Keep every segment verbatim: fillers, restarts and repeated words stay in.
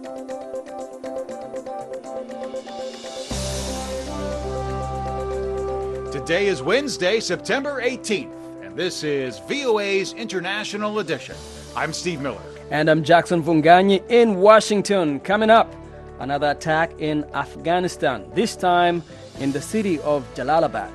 Today is Wednesday, September eighteenth, and this is V O A's International Edition. I'm Steve Miller. And I'm Jackson Vunganyi in Washington. Coming up, another attack in Afghanistan, this time in the city of Jalalabad.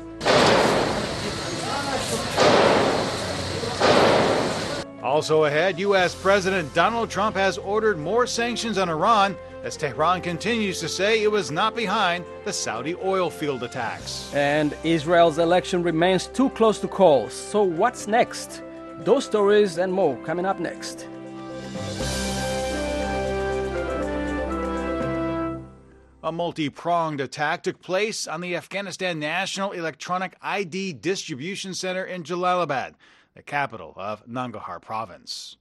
Also ahead, U S. President Donald Trump has ordered more sanctions on Iran as Tehran continues to say it was not behind the Saudi oil field attacks. And Israel's election remains too close to call. So what's next? Those stories and more coming up next. A multi-pronged attack took place on the Afghanistan National Electronic I D Distribution Center in Jalalabad, the capital of Nangarhar province.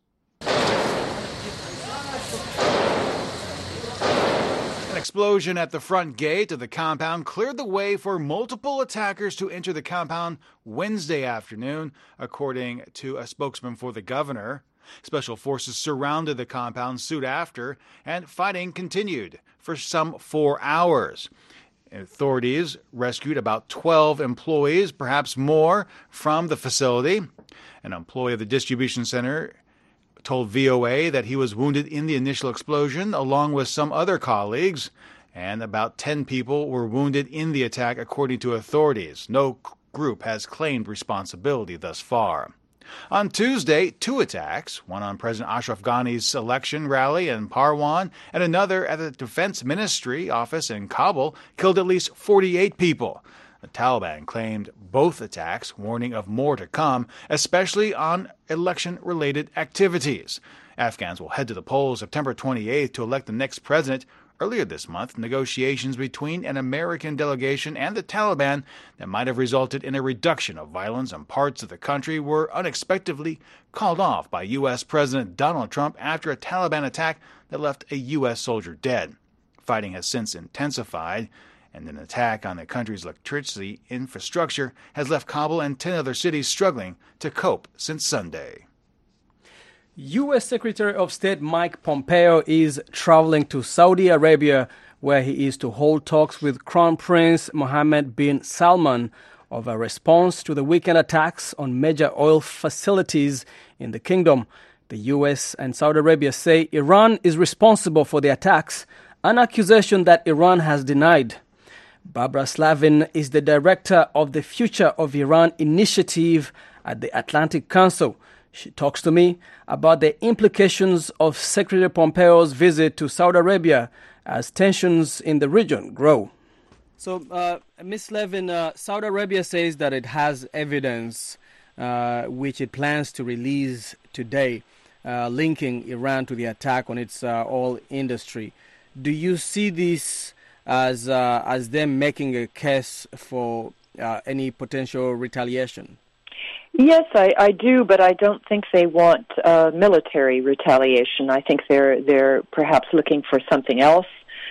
An explosion at the front gate of the compound cleared the way for multiple attackers to enter the compound Wednesday afternoon, according to a spokesman for the governor. Special forces surrounded the compound soon after, and fighting continued for some four hours. Authorities rescued about twelve employees, perhaps more, from the facility. An employee of the distribution center told V O A that he was wounded in the initial explosion, along with some other colleagues, and about ten people were wounded in the attack, according to authorities. No group has claimed responsibility thus far. On Tuesday, two attacks, one on President Ashraf Ghani's election rally in Parwan and another at the Defense Ministry office in Kabul, killed at least forty-eight people. The Taliban claimed both attacks, warning of more to come, especially on election-related activities. Afghans will head to the polls September twenty-eighth to elect the next president. Earlier this month, negotiations between an American delegation and the Taliban that might have resulted in a reduction of violence in parts of the country were unexpectedly called off by U S. President Donald Trump after a Taliban attack that left a U S soldier dead. Fighting has since intensified, and an attack on the country's electricity infrastructure has left Kabul and ten other cities struggling to cope since Sunday. U S. Secretary of State Mike Pompeo is traveling to Saudi Arabia, where he is to hold talks with Crown Prince Mohammed bin Salman of a response to the weekend attacks on major oil facilities in the kingdom. The U S and Saudi Arabia say Iran is responsible for the attacks, an accusation that Iran has denied. Barbara Slavin is the director of the Future of Iran initiative at the Atlantic Council. She talks to me about the implications of Secretary Pompeo's visit to Saudi Arabia as tensions in the region grow. So, uh, Miz Levin, uh, Saudi Arabia says that it has evidence uh, which it plans to release today, uh, linking Iran to the attack on its uh, oil industry. Do you see this as uh, as them making a case for uh, any potential retaliation? Yes, I, I do, but I don't think they want uh, military retaliation. I think they're they're perhaps looking for something else.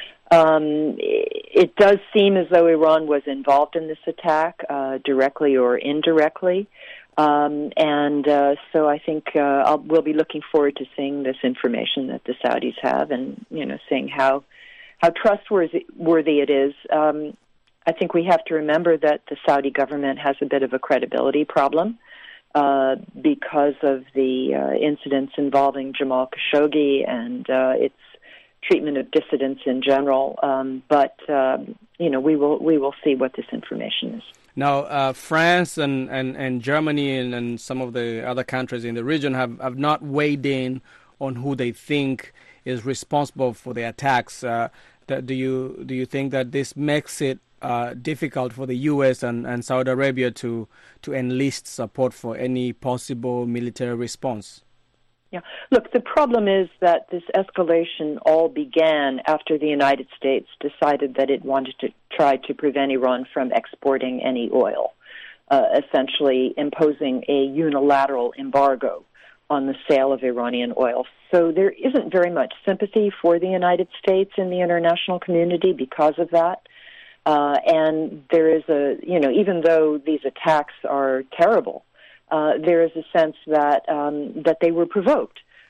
Um, it does seem as though Iran was involved in this attack, uh, directly or indirectly, um, and uh, so I think uh, I'll, we'll be looking forward to seeing this information that the Saudis have, and you know, seeing how how trustworthy worthy it is. Um, I think we have to remember that the Saudi government has a bit of a credibility problem. Uh, because of the uh, incidents involving Jamal Khashoggi and uh, its treatment of dissidents in general. Um, but uh, you know, we will we will see what this information is. Now, uh, France and, and, and Germany and, and some of the other countries in the region have, have not weighed in on who they think is responsible for the attacks. Uh, that, do you do you think that this makes it Uh, difficult for the U S and, and Saudi Arabia to to enlist support for any possible military response? Yeah. Look, the problem is that this escalation all began after the United States decided that it wanted to try to prevent Iran from exporting any oil, uh, essentially imposing a unilateral embargo on the sale of Iranian oil. So there isn't very much sympathy for the United States in the international community because of that. Uh, and there is a, you know, even though these attacks are terrible, uh, there is a sense that um, that they were provoked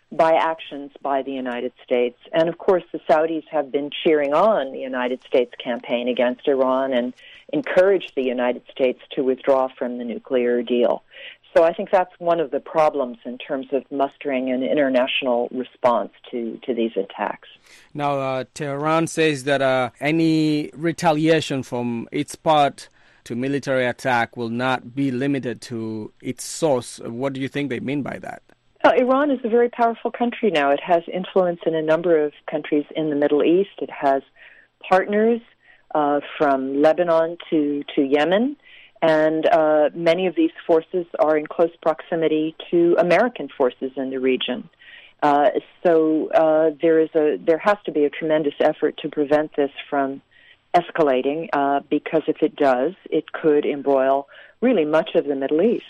by actions by the United States. And of course, the Saudis have been cheering on the United States campaign against Iran and encouraged the United States to withdraw from the nuclear deal. So I think that's one of the problems in terms of mustering an international response to, to these attacks. Now, uh, Tehran says that uh, any retaliation from its part to military attack will not be limited to its source. What do you think they mean by that? Well, Iran is a very powerful country now. It has influence in a number of countries in the Middle East. It has partners uh, from Lebanon to, to Yemen. And uh, many of these forces are in close proximity to American forces in the region. Uh, so uh, there is a there has to be a tremendous effort to prevent this from escalating, uh, because if it does, it could embroil really much of the Middle East.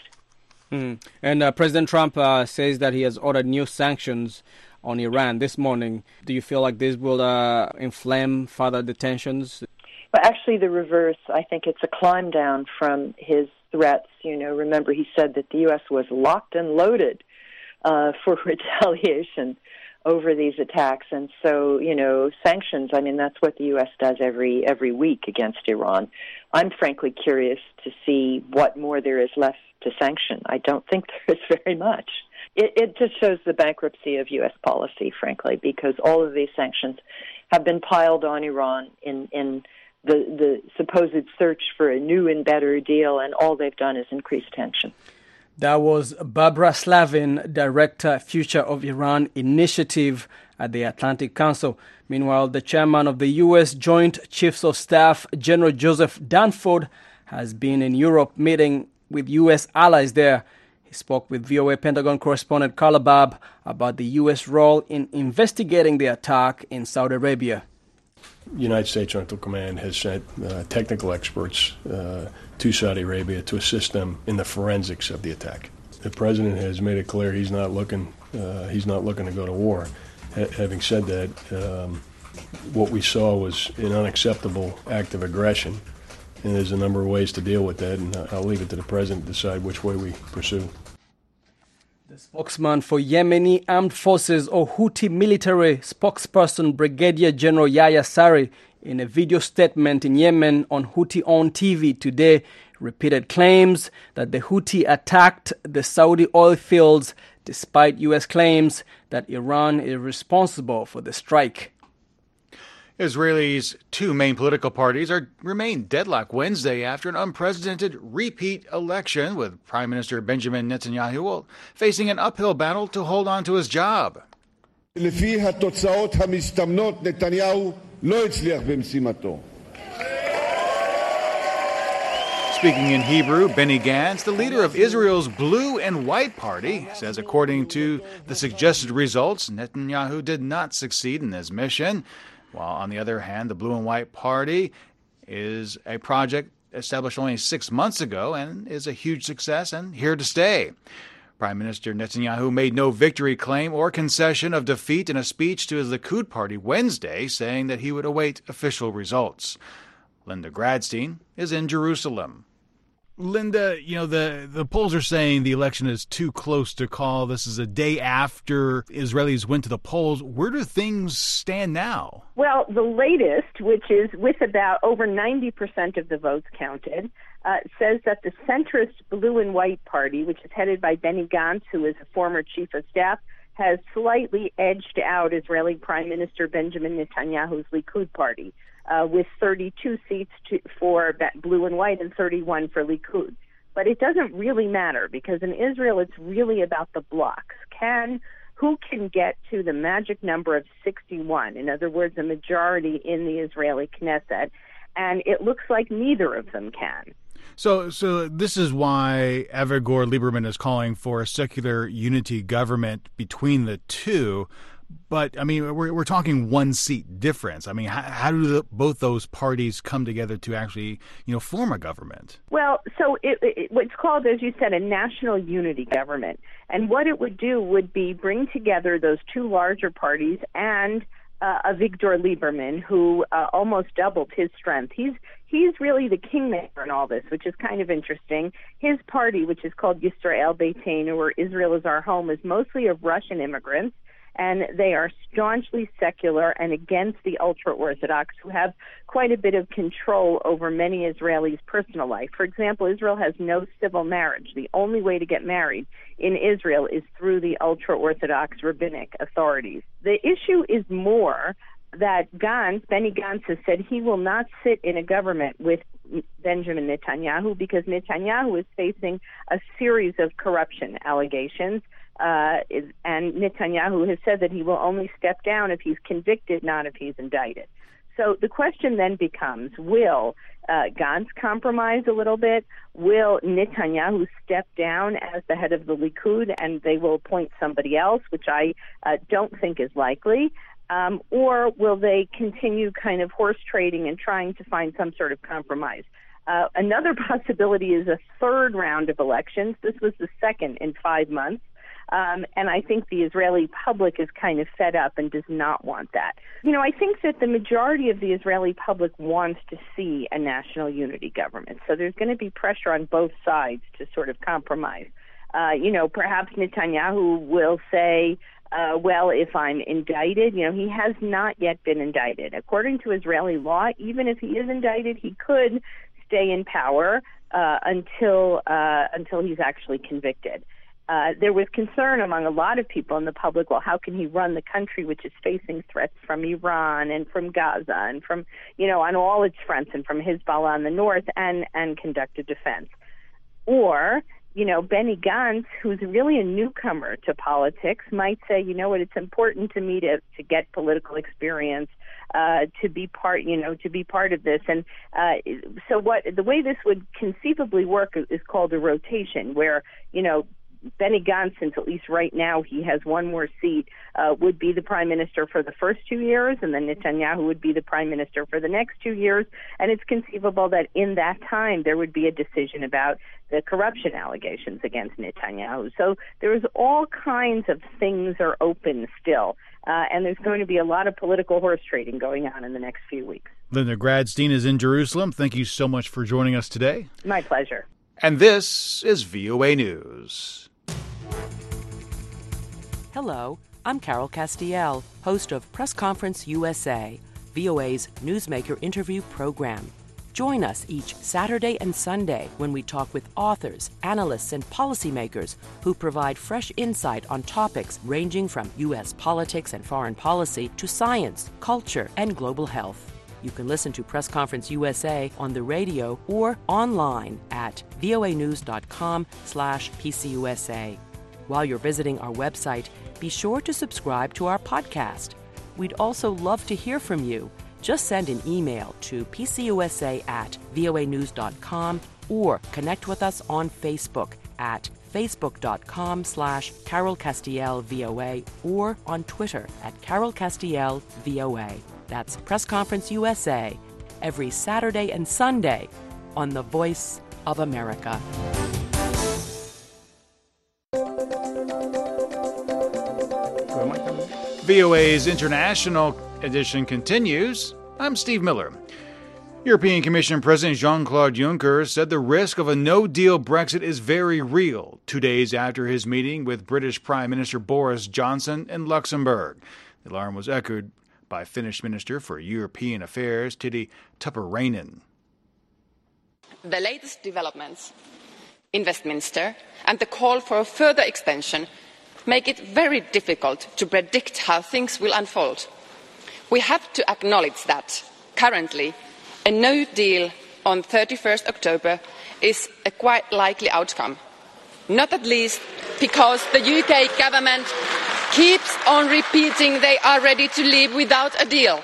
Mm. And uh, President Trump uh, says that he has ordered new sanctions on Iran this morning. Do you feel like this will uh, inflame further the tensions? Well, actually, the reverse. I think it's a climb down from his threats. You know, remember he said that the U S was locked and loaded uh, for retaliation over these attacks. And so, you know, sanctions, I mean, that's what the U S does every every week against Iran. I'm frankly curious to see what more there is left to sanction. I don't think there is very much. It, it just shows the bankruptcy of U S policy, frankly, because all of these sanctions have been piled on Iran in, in the, the supposed search for a new and better deal, and all they've done is increase tension. That was Barbara Slavin, Director, Future of Iran Initiative at the Atlantic Council. Meanwhile, the chairman of the U S Joint Chiefs of Staff, General Joseph Dunford, has been in Europe meeting with U S allies there. He spoke with V O A Pentagon correspondent Carla Babb about the U S role in investigating the attack in Saudi Arabia. United States Central Command has sent uh, technical experts uh, to Saudi Arabia to assist them in the forensics of the attack. The president has made it clear he's not looking uh, he's not looking to go to war. H- having said that, um, what we saw was an unacceptable act of aggression, and there's a number of ways to deal with that, and I'll leave it to the president to decide which way we pursue. The spokesman for Yemeni Armed Forces or Houthi military spokesperson Brigadier General Yahya Saree, in a video statement in Yemen on Houthi-owned T V today, repeated claims that the Houthi attacked the Saudi oil fields despite U S claims that Iran is responsible for the strike. Israel's two main political parties are remain deadlocked Wednesday after an unprecedented repeat election, with Prime Minister Benjamin Netanyahu facing an uphill battle to hold on to his job. לפי התוצאות המסתמנות, נתניהו לא הצליח במשימתו. Speaking in Hebrew, Benny Gantz, the leader of Israel's Blue and White Party, says according to the suggested results, Netanyahu did not succeed in his mission. While on the other hand, the Blue and White Party is a project established only six months ago and is a huge success and here to stay. Prime Minister Netanyahu made no victory claim or concession of defeat in a speech to his Likud party Wednesday, saying that he would await official results. Linda Gradstein is in Jerusalem. Linda, you know, the, the polls are saying the election is too close to call. This is a day after Israelis went to the polls. Where do things stand now? Well, the latest, which is with about over ninety percent of the votes counted, uh, says that the centrist Blue and White Party, which is headed by Benny Gantz, who is a former chief of staff, has slightly edged out Israeli Prime Minister Benjamin Netanyahu's Likud party, uh, with thirty-two seats to, for Blue and White and thirty-one for Likud. But it doesn't really matter, because in Israel it's really about the blocs. Can who can get to the magic number of sixty-one? In other words, a majority in the Israeli Knesset, and it looks like neither of them can. So, so this is why Avigdor Lieberman is calling for a secular unity government between the two. But, I mean, we're we're talking one seat difference. I mean, how, how do the, both those parties come together to actually, you know, form a government? Well, so it, it, what's called, as you said, a national unity government. And what it would do would be bring together those two larger parties and uh, Avigdor Lieberman, who uh, almost doubled his strength. He's he's really the kingmaker in all this, which is kind of interesting. His party, which is called Yisrael Beiteinu, or Israel is Our Home, is mostly of Russian immigrants. and they are staunchly secular and against the ultra-Orthodox, who have quite a bit of control over many Israelis' personal life. For example, Israel has no civil marriage. The only way to get married in Israel is through the ultra-Orthodox rabbinic authorities. The issue is more that Gantz, Benny Gantz, has said he will not sit in a government with Benjamin Netanyahu because Netanyahu is facing a series of corruption allegations, uh, and Netanyahu has said that he will only step down if he's convicted, not if he's indicted. So the question then becomes, will uh, Gantz compromise a little bit? Will Netanyahu step down as the head of the Likud and they will appoint somebody else, which I uh, don't think is likely? Um, or will they continue kind of horse trading and trying to find some sort of compromise? Uh, another possibility is a third round of elections. This was the second in five months. Um, and I think the Israeli public is kind of fed up and does not want that. You know, I think that the majority of the Israeli public wants to see a national unity government. So there's going to be pressure on both sides to sort of compromise. Uh, you know, perhaps Netanyahu will say, Uh, well, if I'm indicted, you know, he has not yet been indicted. According to Israeli law, even if he is indicted, he could stay in power uh, until uh, until he's actually convicted. Uh, there was concern among a lot of people in the public, well, how can he run the country which is facing threats from Iran and from Gaza and from, you know, on all its fronts and from Hezbollah on the north and, and conduct a defense? Or, you know, Benny Gantz, who's really a newcomer to politics, might say, you know what, it's important to me to, to get political experience, uh, to be part, you know, to be part of this. And uh, so what the way this would conceivably work is called a rotation, where, you know, Benny Gantz, since at least right now he has one more seat, uh, would be the prime minister for the first two years, and then Netanyahu would be the prime minister for the next two years. And it's conceivable that in that time there would be a decision about the corruption allegations against Netanyahu. So there's all kinds of things are open still, uh, and there's going to be a lot of political horse trading going on in the next few weeks. Linda Gradstein is in Jerusalem. Thank you so much for joining us today. My pleasure. And this is V O A News. Hello, I'm Carol Castiel, host of Press Conference U S A, V O A's newsmaker interview program. Join us each Saturday and Sunday when we talk with authors, analysts, and policymakers who provide fresh insight on topics ranging from U S politics and foreign policy to science, culture, and global health. You can listen to Press Conference U S A on the radio or online at voanews.com slash PCUSA. While you're visiting our website, be sure to subscribe to our podcast. We'd also love to hear from you. Just send an email to pcusa at voanews.com or connect with us on Facebook at facebook.com slash Carol Castiel VOA or on Twitter at Carol Castiel VOA. That's Press Conference U S A, every Saturday and Sunday on The Voice of America. V O A's international edition continues. I'm Steve Miller. European Commission President Jean-Claude Juncker said the risk of a no-deal Brexit is very real, two days after his meeting with British Prime Minister Boris Johnson in Luxembourg. The alarm was echoed by Finnish Minister for European Affairs, Tytti Tuppurainen. The latest developments in Westminster and the call for a further extension make it very difficult to predict how things will unfold. We have to acknowledge that, currently, a no deal on thirty-first October is a quite likely outcome, not at least because the U K government keeps on repeating they are ready to leave without a deal.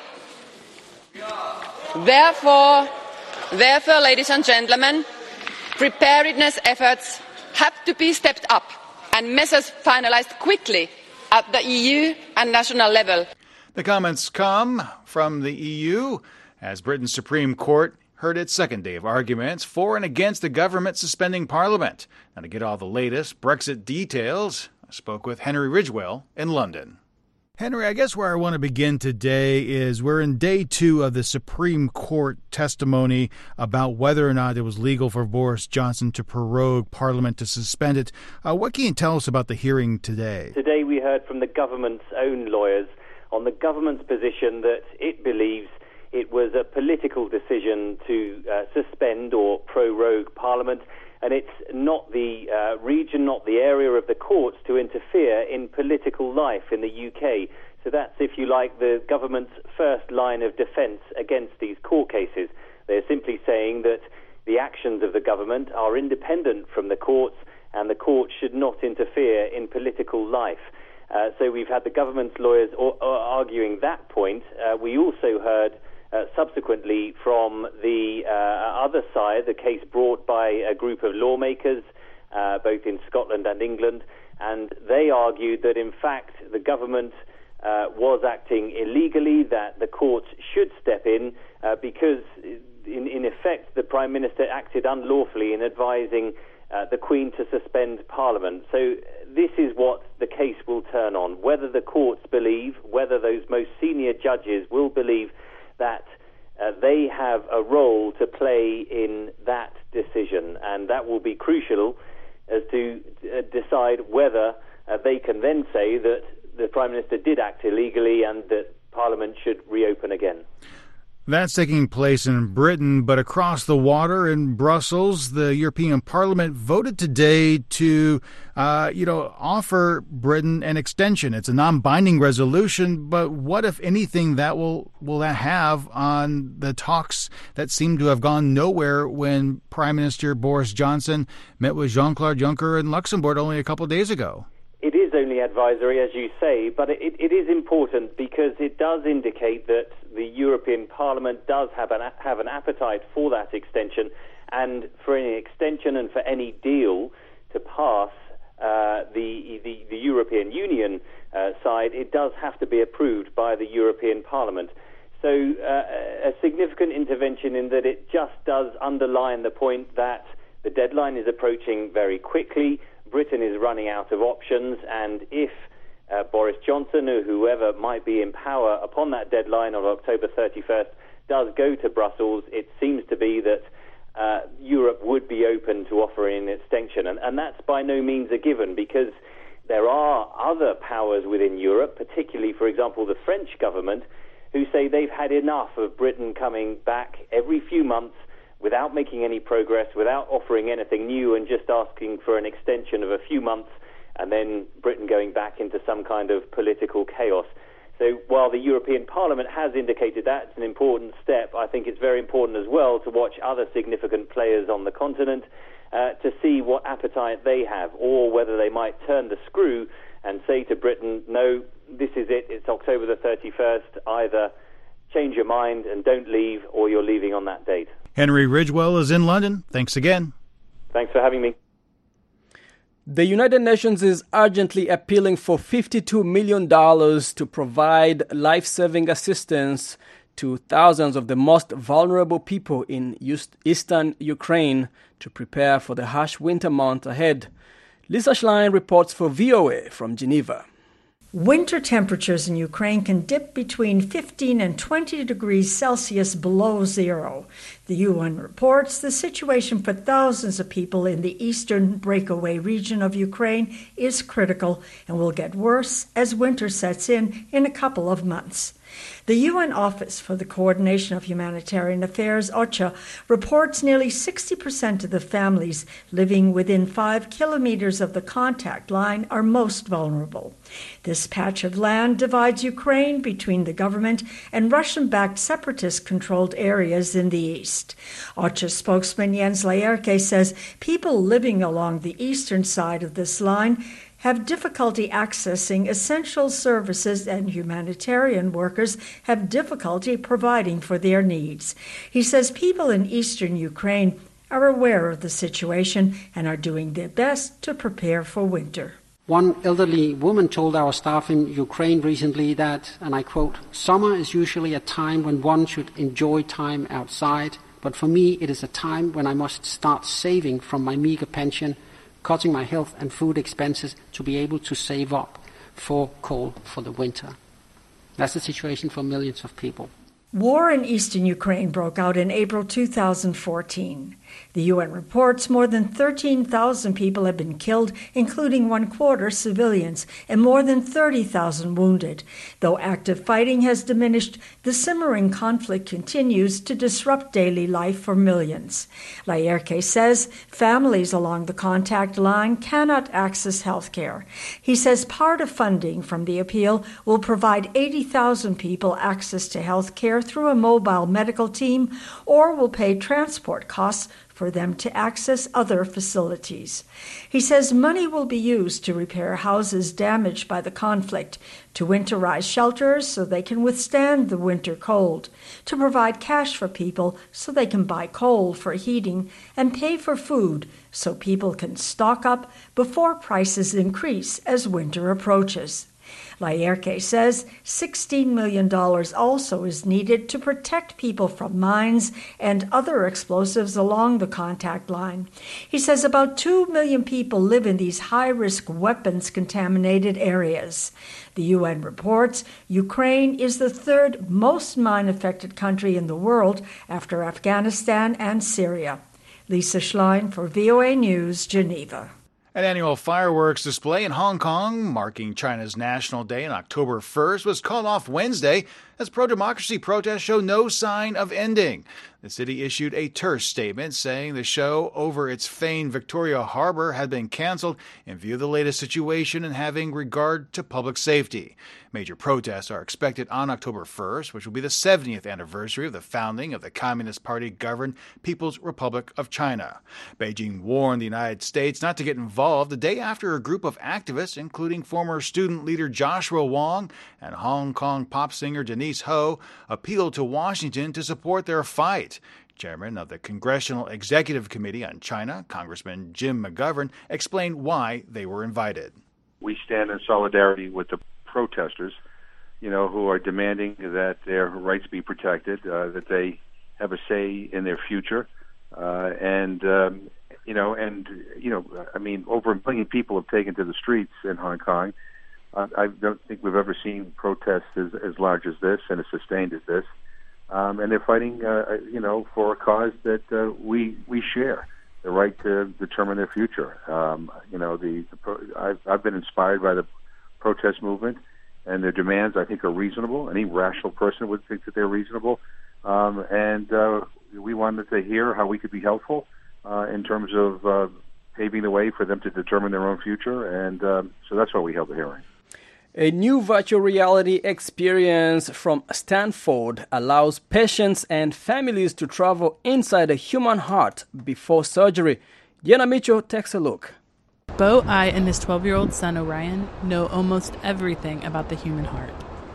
Therefore, therefore, ladies and gentlemen, preparedness efforts have to be stepped up and measures finalised quickly at the E U and national level. The comments come from the E U as Britain's Supreme Court heard its second day of arguments for and against the government suspending Parliament. Now, to get all the latest Brexit details, I spoke with Henry Ridgewell in London. Henry, I guess where I want to begin today is we're in day two of the Supreme Court testimony about whether or not it was legal for Boris Johnson to prorogue Parliament, to suspend it. Uh, what can you tell us about the hearing today? Today we heard from the government's own lawyers on the government's position that it believes it was a political decision to uh, suspend or prorogue Parliament, and it's not the uh, region, not the area of the courts to interfere in political life in the U K. So that's, if you like, the government's first line of defence against these court cases. They're simply saying that the actions of the government are independent from the courts, and the courts should not interfere in political life. Uh, so we've had the government's lawyers o- o- arguing that point. Uh, we also heard Uh, subsequently from the uh, other side, the case brought by a group of lawmakers, uh, both in Scotland and England, and they argued that in fact the government uh, was acting illegally, that the courts should step in uh, because in, in effect the Prime Minister acted unlawfully in advising uh, the Queen to suspend Parliament. So this is what the case will turn on, whether the courts believe, whether those most senior judges will believe that uh, they have a role to play in that decision, and that will be crucial as to uh, decide whether uh, they can then say that the Prime Minister did act illegally and that Parliament should reopen again. That's taking place in Britain, but across the water in Brussels, the European Parliament voted today to, uh, you know, offer Britain an extension. It's a non-binding resolution, but what, if anything, that will will that have on the talks that seem to have gone nowhere when Prime Minister Boris Johnson met with Jean-Claude Juncker in Luxembourg only a couple of days ago? It is only advisory, as you say, but it, it is important because it does indicate that the European Parliament does have an, have an appetite for that extension, and for any extension and for any deal to pass uh, the, the, the European Union uh, side, it does have to be approved by the European Parliament. So uh, a significant intervention in that it just does underline the point that the deadline is approaching very quickly. Britain is running out of options, and if uh, Boris Johnson or whoever might be in power upon that deadline of October thirty-first does go to Brussels, it seems to be that uh, Europe would be open to offering an extension. And, and that's by no means a given, because there are other powers within Europe, particularly, for example, the French government, who say they've had enough of Britain coming back every few months without making any progress, without offering anything new, and just asking for an extension of a few months, and then Britain going back into some kind of political chaos. So while the European Parliament has indicated that it's an important step, I think it's very important as well to watch other significant players on the continent uh, to see what appetite they have, or whether they might turn the screw and say to Britain, no, this is it, it's October the thirty-first, either change your mind and don't leave, or you're leaving on that date. Henry Ridgwell is in London. Thanks again. Thanks for having me. The United Nations is urgently appealing for fifty-two million dollars to provide life-saving assistance to thousands of the most vulnerable people in eastern Ukraine to prepare for the harsh winter month ahead. Lisa Schlein reports for V O A from Geneva. Winter temperatures in Ukraine can dip between fifteen and twenty degrees Celsius below zero. The U N reports the situation for thousands of people in the eastern breakaway region of Ukraine is critical and will get worse as winter sets in in a couple of months. The U N Office for the Coordination of Humanitarian Affairs, OCHA, reports nearly sixty percent of the families living within five kilometers of the contact line are most vulnerable. This patch of land divides Ukraine between the government and Russian-backed separatist-controlled areas in the east. OCHA spokesman Jens Laerke says people living along the eastern side of this line have difficulty accessing essential services, and humanitarian workers have difficulty providing for their needs. He says people in eastern Ukraine are aware of the situation and are doing their best to prepare for winter. One elderly woman told our staff in Ukraine recently that, and I quote, "Summer is usually a time when one should enjoy time outside, but for me it is a time when I must start saving from my meager pension, cutting my health and food expenses to be able to save up for coal for the winter." That's the situation for millions of people. War in eastern Ukraine broke out in April two thousand fourteen. The U N reports more than thirteen thousand people have been killed, including one quarter civilians, and more than thirty thousand wounded. Though active fighting has diminished, the simmering conflict continues to disrupt daily life for millions. Laerke says families along the contact line cannot access health care. He says part of funding from the appeal will provide eighty thousand people access to health care through a mobile medical team, or will pay transport costs for them to access other facilities. He says money will be used to repair houses damaged by the conflict, to winterize shelters so they can withstand the winter cold, to provide cash for people so they can buy coal for heating, and pay for food so people can stock up before prices increase as winter approaches. Laerke says sixteen million dollars also is needed to protect people from mines and other explosives along the contact line. He says about two million people live in these high-risk weapons-contaminated areas. The U N reports Ukraine is the third most mine-affected country in the world after Afghanistan and Syria. Lisa Schlein for V O A News, Geneva. An annual fireworks display in Hong Kong, marking China's National Day on October first, was called off Wednesday as pro-democracy protests show no sign of ending. The city issued a terse statement saying the show over its famed Victoria Harbor had been canceled in view of the latest situation and having regard to public safety. Major protests are expected on October first, which will be the seventieth anniversary of the founding of the Communist Party-governed People's Republic of China. Beijing warned the United States not to get involved the day after a group of activists, including former student leader Joshua Wong and Hong Kong pop singer Denise Ho, appealed to Washington to support their fight. Chairman of the Congressional Executive Committee on China, Congressman Jim McGovern, explained why they were invited. We stand in solidarity with the protesters, you know, who are demanding that their rights be protected, uh, that they have a say in their future, uh, and um, you know, and you know, I mean, over a million people have taken to the streets in Hong Kong. Uh, I don't think we've ever seen protests as, as large as this and as sustained as this, um, and they're fighting, uh, you know, for a cause that uh, we we share. The right to determine their future. Um, you know, the, the pro- I've, I've been inspired by the protest movement, and their demands, I think, are reasonable. Any rational person would think that they're reasonable. Um, and uh, we wanted to hear how we could be helpful uh, in terms of uh, paving the way for them to determine their own future. And um, so that's why we held the hearing. A new virtual reality experience from Stanford allows patients and families to travel inside a human heart before surgery. Yana Micho takes a look. Bo I and his twelve-year-old son Orion know almost everything about the human heart.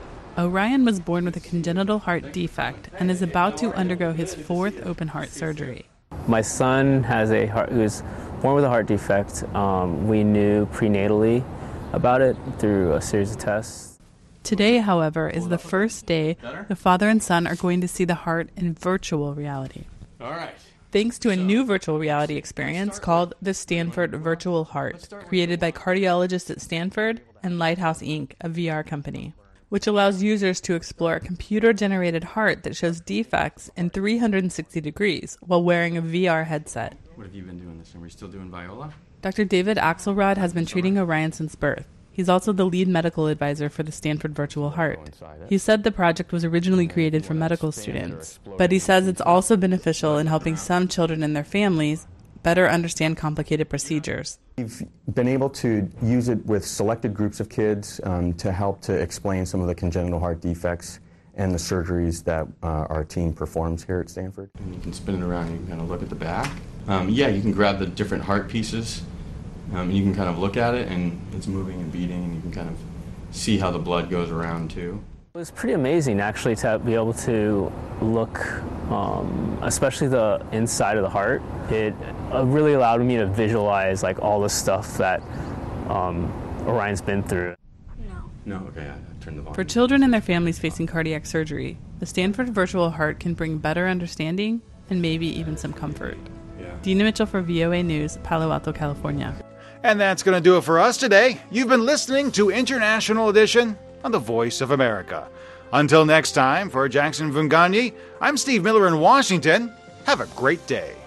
Orion was born with a congenital heart defect and is about to undergo his fourth open heart surgery. My son has a heart, who was born with a heart defect. Um, we knew prenatally about it through a series of tests. Today, however, is the first day the father and son are going to see the heart in virtual reality. All right. Thanks to a new virtual reality experience called the Stanford Virtual Heart, created by cardiologists at Stanford and Lighthouse Incorporated, a V R company, which allows users to explore a computer-generated heart that shows defects in three hundred sixty degrees while wearing a V R headset. What have you been doing this time? Are you still doing Viola? Doctor David Axelrod has been treating Orion since birth. He's also the lead medical advisor for the Stanford Virtual Heart. He said the project was originally created for medical students, but he says it's also beneficial in helping some children and their families better understand complicated procedures. We've been able to use it with selected groups of kids um, to help to explain some of the congenital heart defects and the surgeries that uh, our team performs here at Stanford. And you can spin it around and you can kind of look at the back. Um, yeah, you can grab the different heart pieces. Um, and you can kind of look at it, and it's moving and beating, and you can kind of see how the blood goes around, too. It was pretty amazing, actually, to be able to look, um, especially the inside of the heart. It uh, really allowed me to visualize, like, all the stuff that um, Orion's been through. No, okay, I, I turned the volume. For children and their families facing cardiac surgery, the Stanford Virtual Heart can bring better understanding and maybe even some comfort. Yeah. Dina Mitchell for V O A News, Palo Alto, California. And that's going to do it for us today. You've been listening to International Edition on the Voice of America. Until next time, for Jackson Vunganyi, I'm Steve Miller in Washington. Have a great day.